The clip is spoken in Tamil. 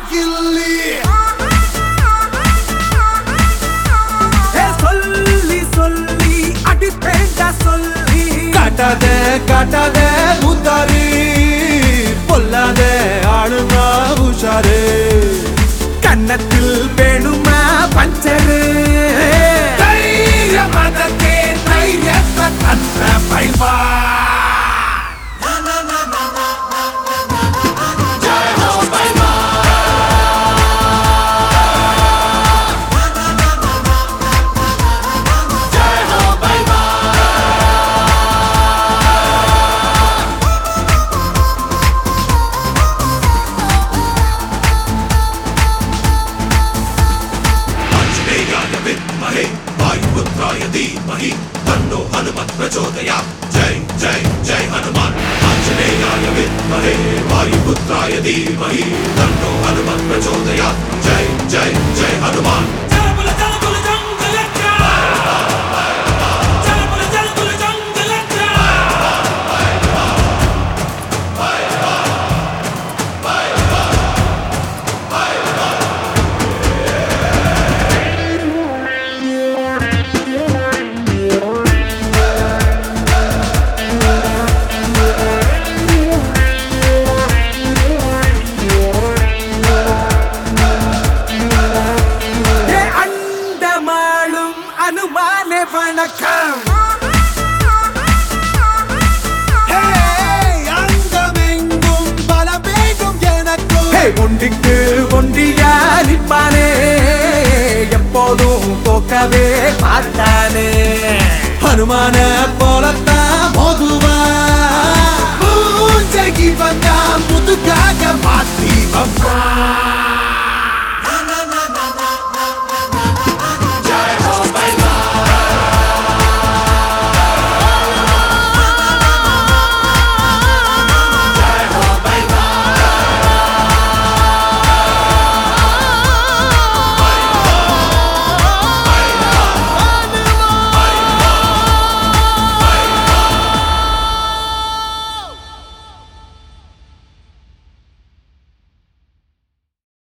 கில்லி சொல்லி சொல்லி அடிப்பேண்டா சொல்லி காட்டாத முத்தாரி பொல்லாத ஆளுமா உஷாரு கன்னத்தில் வேணுமா பஞ்சரு தைரியமதே தைரியத்தை தந்த பைவா वायुपुत्राय धीमहि तन्नो हनुमत् प्रचोदयात् जय जय जय हनुमान आंजनेयाय विद्महे वायुपुत्राय धीमहि तन्नो हनुमत् प्रचोदयात् जय जय जय हनुमान அனுமானே வணக்கம் அங்கமெங்கும் பலமேகும் எனக்கும் ஒண்டிக்கு ஒண்டியா நிற்பானே எப்போதும் தோக்கவே பார்த்தானே ஹனுமான போலத்தான் மோதுவா மூஞ்சகி வந்தா முதுகாக மாத்தி வப்பா